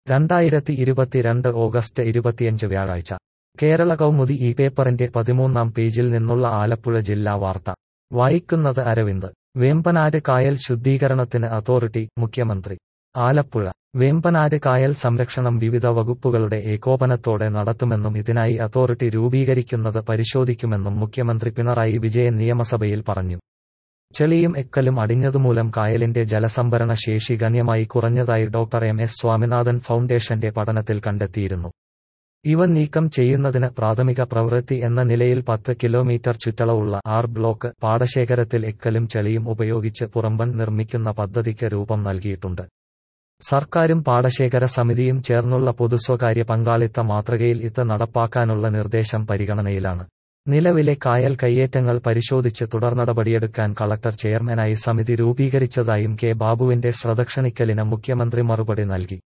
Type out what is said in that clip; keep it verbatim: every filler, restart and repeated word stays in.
രണ്ടായിരത്തി ഇരുപത്തിരണ്ട് ഓഗസ്റ്റ് ഇരുപത്തിയഞ്ച് വ്യാഴാഴ്ച കേരള കൗമുദി ഈ പേപ്പറിന്റെ പതിമൂന്നാം പേജിൽ നിന്നുള്ള ആലപ്പുഴ ജില്ലാ വാർത്ത വായിക്കുന്നത് അരവിന്ദ്. വേമ്പനാട് കായൽ ശുദ്ധീകരണത്തിന് അതോറിറ്റി, മുഖ്യമന്ത്രി. ആലപ്പുഴ. വേമ്പനാട് കായൽ സംരക്ഷണം വിവിധ വകുപ്പുകളുടെ ഏകോപനത്തോടെ നടത്തുമെന്നും ഇതിനായി അതോറിറ്റി രൂപീകരിക്കുന്നത് പരിശോധിക്കുമെന്നും മുഖ്യമന്ത്രി പിണറായി വിജയൻ നിയമസഭയിൽ പറഞ്ഞു. ചെളിയും എക്കലും അടിഞ്ഞതുമൂലം കായലിന്റെ ജലസംഭരണ ശേഷി ഗണ്യമായി കുറഞ്ഞതായി ഡോക്ടർ എം എസ് സ്വാമിനാഥൻ ഫൗണ്ടേഷന്റെ പഠനത്തിൽ കണ്ടെത്തിയിരുന്നു. ഇവ നീക്കം ചെയ്യുന്നതിന് പ്രാഥമിക പ്രവൃത്തി എന്ന നിലയിൽ പത്ത് കിലോമീറ്റർ ചുറ്റളവുള്ള ആർ ബ്ലോക്ക് പാടശേഖരത്തിൽ എക്കലും ചെളിയും ഉപയോഗിച്ച് പുറംബണ്ട് നിർമ്മിക്കുന്ന പദ്ധതിക്ക് രൂപം നൽകിയിട്ടുണ്ട്. സർക്കാരും പാടശേഖര സമിതിയും ചേർന്നുള്ള പൊതുസ്വകാര്യ പങ്കാളിത്ത മാതൃകയിൽ ഇത് നടപ്പാക്കാനുള്ള നിർദ്ദേശം പരിഗണനയിലാണ്. നിലവിലെ കായൽ കയ്യേറ്റങ്ങൾ പരിശോധിച്ച് തുടർനടപടിയെടുക്കാൻ കളക്ടർ ചെയർമാനായി സമിതി രൂപീകരിച്ചതായും കെ ബാബുവിന്റെ ശ്രദ്ധ ക്ഷണിക്കലിന് മുഖ്യമന്ത്രി മറുപടി നൽകി.